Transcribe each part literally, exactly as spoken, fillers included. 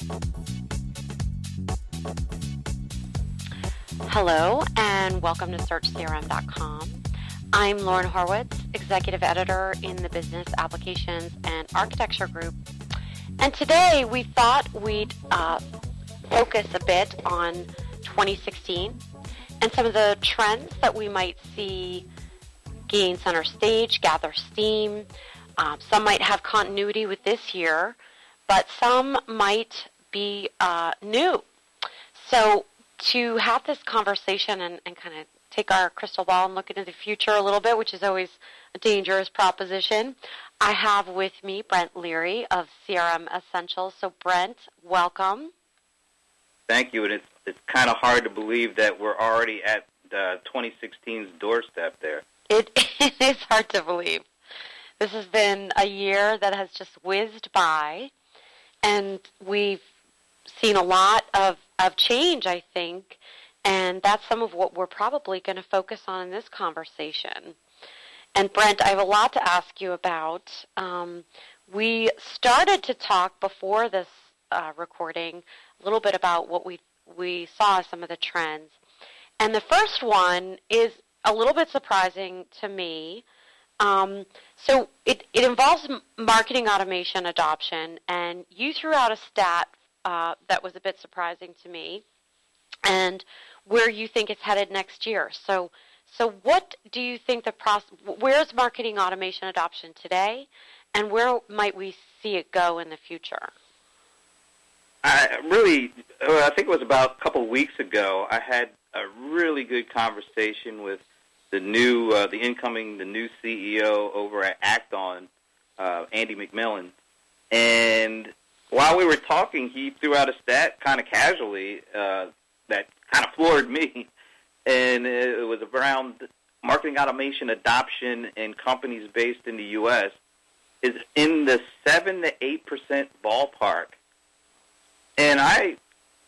Hello, and welcome to search C R M dot com. I'm Lauren Horwitz, Executive Editor in the Business Applications and Architecture Group. And today we thought we'd uh, focus a bit on twenty sixteen and some of the trends that we might see gain center stage, gather steam. Um, some might have continuity with this year, but some might be uh, new. So to have this conversation and, and kind of take our crystal ball and look into the future a little bit, which is always a dangerous proposition, I have with me Brent Leary of C R M Essentials. So Brent, welcome. Thank you, and it's it's kind of hard to believe that we're already at uh, twenty sixteen's doorstep there. It, it is hard to believe. This has been a year that has just whizzed by, and we've seen a lot of, of change, I think, and that's some of what we're probably going to focus on in this conversation. And Brent, I have a lot to ask you about. Um, we started to talk before this uh, recording a little bit about what we we saw, some of the trends. And the first one is a little bit surprising to me. Um, so it, it involves marketing automation adoption, and you threw out a stat uh, that was a bit surprising to me, and where you think it's headed next year. So so what do you think the process, where's marketing automation adoption today, and where might we see it go in the future? I really, I think it was about a couple of weeks ago, I had a really good conversation with the new, uh, the incoming, the new C E O over at Acton, uh, Andy McMillan. And while we were talking, he threw out a stat kind of casually uh, that kind of floored me. And it was around marketing automation adoption in companies based in the U S is in the seven to eight percent ballpark. And I,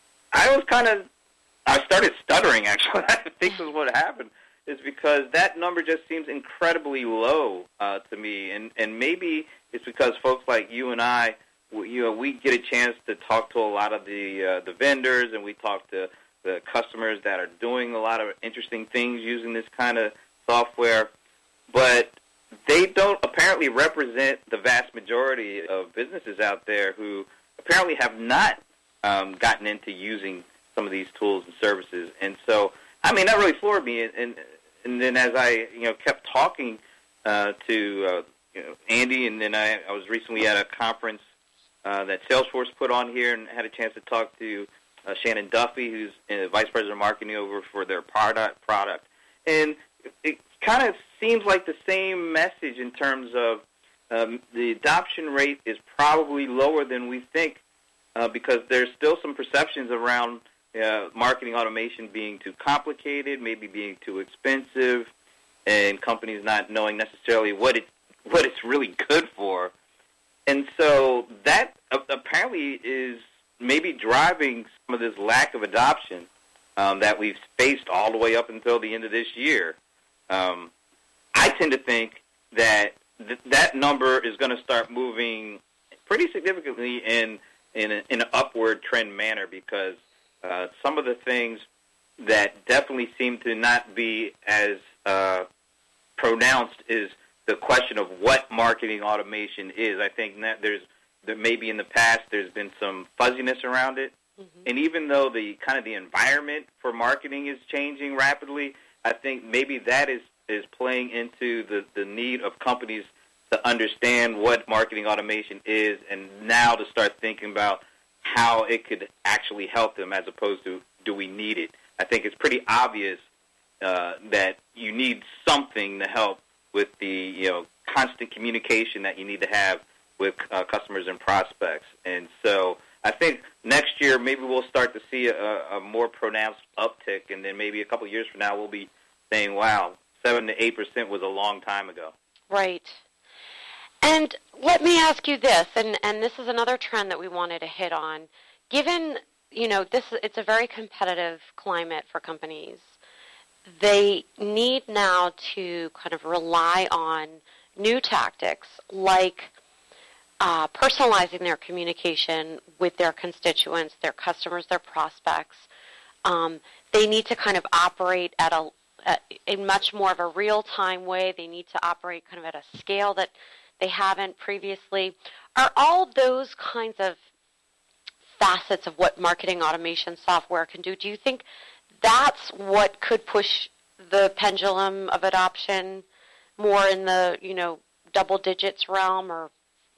I was kind of, I started stuttering, actually. I think this is what happened, is because that number just seems incredibly low uh, to me. And, and maybe it's because folks like you and I, you know, we get a chance to talk to a lot of the uh, the vendors, and we talk to the customers that are doing a lot of interesting things using this kind of software. But they don't apparently represent the vast majority of businesses out there who apparently have not Um, gotten into using some of these tools and services. And so, I mean, that really floored me. And, and, and then as I, you know, kept talking uh, to uh, you know, Andy, and then I, I was recently at a conference uh, that Salesforce put on here and had a chance to talk to uh, Shannon Duffy, who's uh, Vice President of Marketing over for their product. product. And it kind of seems like the same message in terms of um, the adoption rate is probably lower than we think, Uh, because there's still some perceptions around uh, marketing automation being too complicated, maybe being too expensive, and companies not knowing necessarily what it what it's really good for. And so that uh, apparently is maybe driving some of this lack of adoption um, that we've faced all the way up until the end of this year. Um, I tend to think that th- that number is going to start moving pretty significantly in in, a, in an upward trend manner, because uh, some of the things that definitely seem to not be as uh, pronounced is the question of what marketing automation is. I think that there's that maybe in the past there's been some fuzziness around it, mm-hmm. and even though the kind of the environment for marketing is changing rapidly, I think maybe that is, is playing into the, the need of companies to understand what marketing automation is, and now to start thinking about how it could actually help them, as opposed to, do we need it? I think it's pretty obvious uh, that you need something to help with the, you know, constant communication that you need to have with uh, customers and prospects. And so I think next year maybe we'll start to see a, a more pronounced uptick, and then maybe a couple of years from now we'll be saying, wow, seven to eight percent was a long time ago. Right. And let me ask you this, and, and this is another trend that we wanted to hit on. Given, you know, this it's a very competitive climate for companies, they need now to kind of rely on new tactics like uh, personalizing their communication with their constituents, their customers, their prospects. Um, they need to kind of operate at a at, in much more of a real-time way. They need to operate kind of at a scale that they haven't previously. Are all those kinds of facets of what marketing automation software can do, do you think that's what could push the pendulum of adoption more in the, you know, double digits realm, or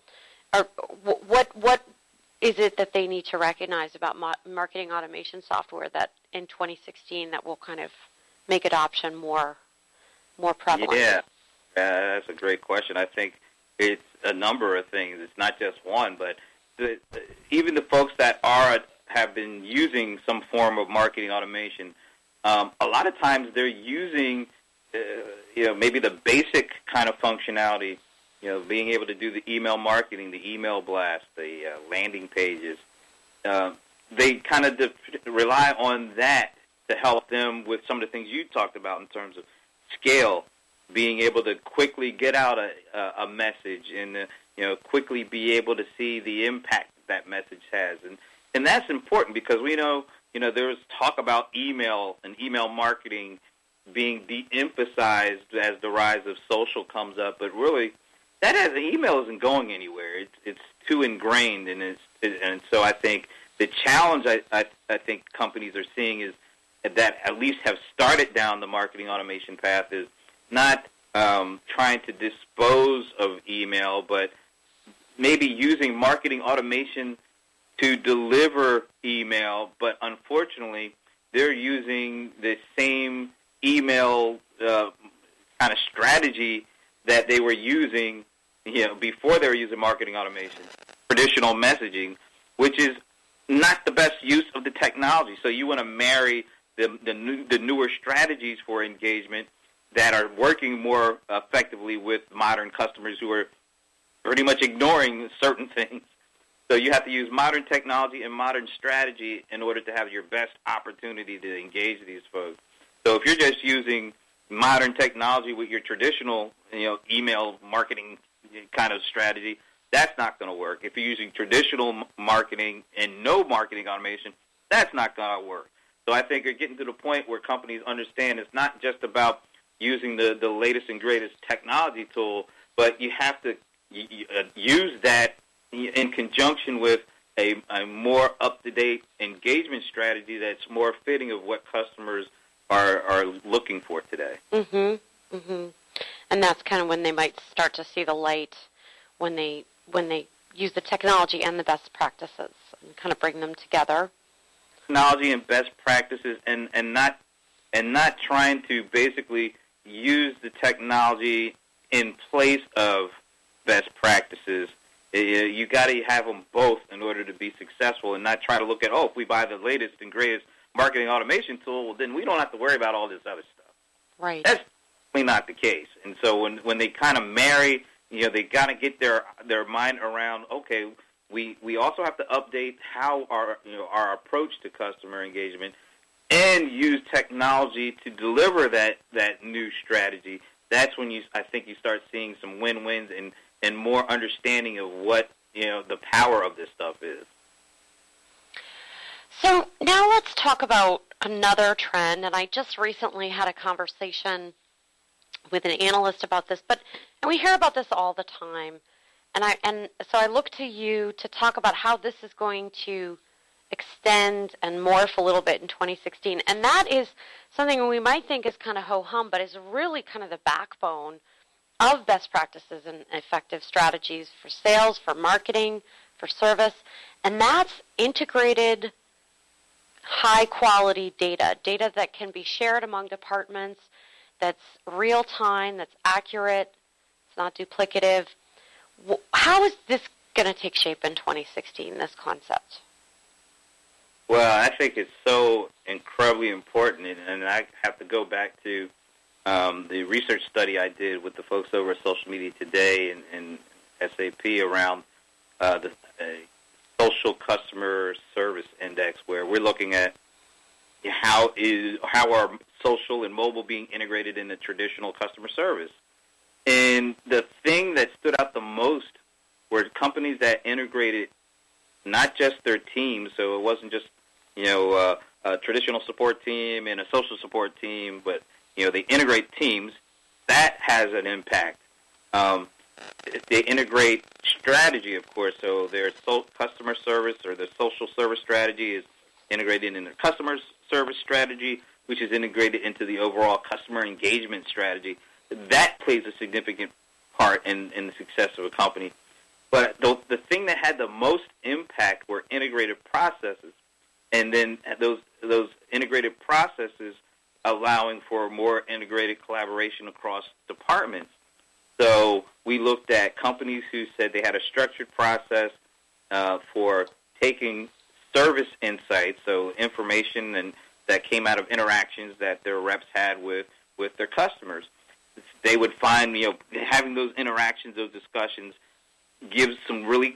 or what what is it that they need to recognize about marketing automation software that in twenty sixteen that will kind of make adoption more more prevalent? Yeah, uh, that's a great question. I think it's a number of things. It's not just one, but the, the, even the folks that are have been using some form of marketing automation, um, a lot of times they're using, uh, you know, maybe the basic kind of functionality, you know, being able to do the email marketing, the email blast, the uh, landing pages. Uh, they kind of de- rely on that to help them with some of the things you talked about in terms of scale, being able to quickly get out a, a message and, uh, you know, quickly be able to see the impact that message has. And and that's important because we know, you know, there was talk about email and email marketing being de-emphasized as the rise of social comes up, but really that as email isn't going anywhere. It's it's too ingrained, and it's and so I think the challenge I, I I think companies are seeing is that at least have started down the marketing automation path is not um, trying to dispose of email, but maybe using marketing automation to deliver email, but unfortunately they're using the same email uh, kind of strategy that they were using, you know, before they were using marketing automation, traditional messaging, which is not the best use of the technology. So you want to marry the the, new, the newer strategies for engagement that are working more effectively with modern customers who are pretty much ignoring certain things. So you have to use modern technology and modern strategy in order to have your best opportunity to engage these folks. So if you're just using modern technology with your traditional, you know, email marketing kind of strategy, that's not going to work. If you're using traditional marketing and no marketing automation, that's not going to work. So I think you're getting to the point where companies understand it's not just about using the, the latest and greatest technology tool, but you have to uh, use that in conjunction with a, a more up-to-date engagement strategy that's more fitting of what customers are, are looking for today. Mm-hmm. Mm-hmm. And that's kind of when they might start to see the light, when they when they use the technology and the best practices and kind of bring them together. Technology and best practices, and, and not and not trying to basically use the technology in place of best practices. You got to have them both in order to be successful, and not try to look at, oh, if we buy the latest and greatest marketing automation tool, well, then we don't have to worry about all this other stuff. Right. That's definitely not the case. And so when when they kind of marry, you know, they got to get their their mind around, okay, we we also have to update how our you know our approach to customer engagement and use technology to deliver that that new strategy. That's when you I think you start seeing some win-wins and and more understanding of what, you know, the power of this stuff is. So now let's talk about another trend, and I just recently had a conversation with an analyst about this, but and we hear about this all the time, and I and so I look to you to talk about how this is going to extend and morph a little bit in twenty sixteen, and that is something we might think is kind of ho-hum, but is really kind of the backbone of best practices and effective strategies for sales, for marketing, for service, and that's integrated high-quality data, data that can be shared among departments, that's real-time, that's accurate, it's not duplicative. How is this going to take shape in twenty sixteen, this concept? Well, I think it's so incredibly important, and I have to go back to Um, the research study I did with the folks over at Social Media Today and, and S A P around uh, the uh, social customer service index, where we're looking at how is how are social and mobile being integrated in the traditional customer service. And the thing that stood out the most were companies that integrated not just their teams, so it wasn't just, you know, uh, a traditional support team and a social support team, but, you know, they integrate teams. That has an impact. Um, they integrate strategy, of course, so their so- customer service or their social service strategy is integrated in their customer service strategy, which is integrated into the overall customer engagement strategy. That plays a significant part in, in the success of a company. But the, the thing that had the most impact were integrated processes, and then those those integrated processes allowing for more integrated collaboration across departments. So we looked at companies who said they had a structured process uh, for taking service insights, so information and that came out of interactions that their reps had with, with their customers. They would find, you know, having those interactions, those discussions, gives some really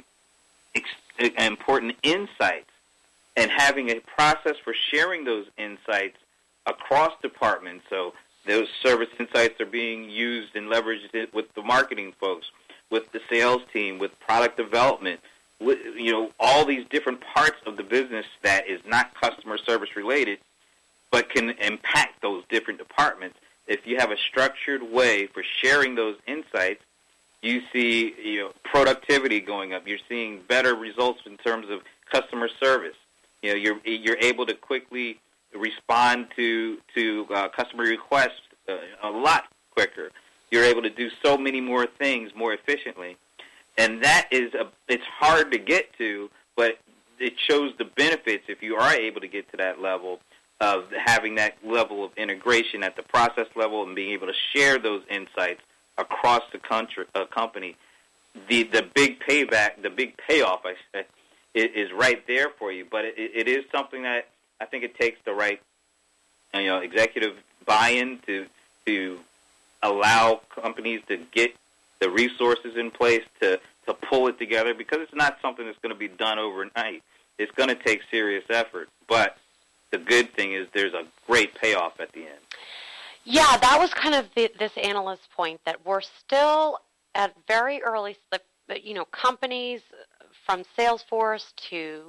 ex- important insights, and having a process for sharing those insights across departments. So those service insights are being used and leveraged with the marketing folks, with the sales team, with product development, with, you know, all these different parts of the business that is not customer service related, but can impact those different departments. If you have a structured way for sharing those insights, you see, you know, productivity going up. You're seeing better results in terms of customer service. You know, you're you're able to quickly respond to to uh, customer requests uh, a lot quicker. You're able to do so many more things more efficiently, and that is a, it's hard to get to, but it shows the benefits if you are able to get to that level of having that level of integration at the process level and being able to share those insights across the country, uh, company. The the big payback, the big payoff, I say, is, is right there for you. But it, it is something that I think it takes the right, you know, executive buy-in to to allow companies to get the resources in place to, to pull it together, because it's not something that's going to be done overnight. It's going to take serious effort. But the good thing is there's a great payoff at the end. Yeah, that was kind of the, this analyst's point, that we're still at very early, you know, companies from Salesforce to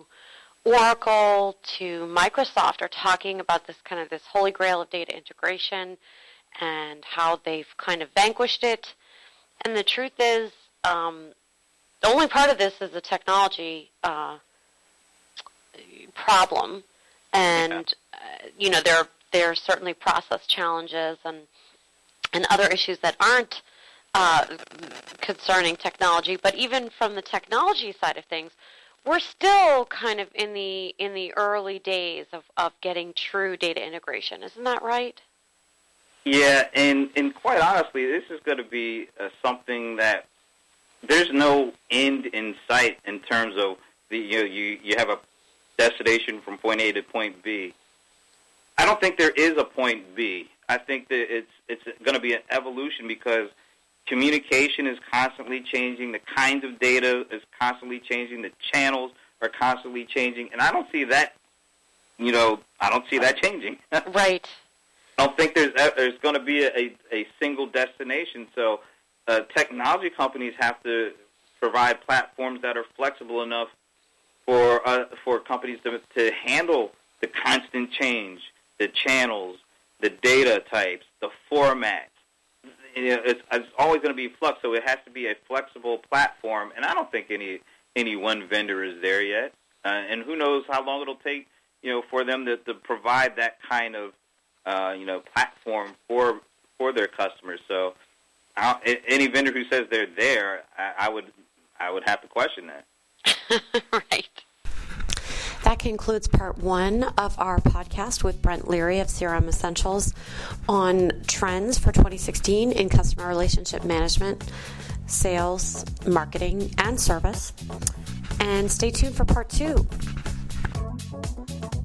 Oracle to Microsoft are talking about this kind of this holy grail of data integration and how they've kind of vanquished it. And the truth is, um, the only part of this is a technology uh, problem. And, yeah. uh, you know, there, there are certainly process challenges and and other issues that aren't uh, concerning technology. But even from the technology side of things, we're still kind of in the in the early days of, of getting true data integration. Isn't that right? Yeah, and, and quite honestly, this is going to be uh, something that there's no end in sight in terms of the, you know, you, you have a destination from point A to point B. I don't think there is a point B. I think that it's it's going to be an evolution, because communication is constantly changing. The kinds of data is constantly changing. The channels are constantly changing, and I don't see that. You know, I don't see that changing. Right. I don't think there's there's going to be a, a single destination. So, uh, technology companies have to provide platforms that are flexible enough for uh, for companies to to handle the constant change, the channels, the data types, the formats. You know, it's, it's always going to be flux, so it has to be a flexible platform. And I don't think any any one vendor is there yet. Uh, and who knows how long it'll take, you know, for them to, to provide that kind of uh, you know platform for for their customers. So, I'll, any vendor who says they're there, I, I would I would have to question that. Right. That concludes part one of our podcast with Brent Leary of C R M Essentials on trends for twenty sixteen in customer relationship management, sales, marketing, and service. And stay tuned for part two.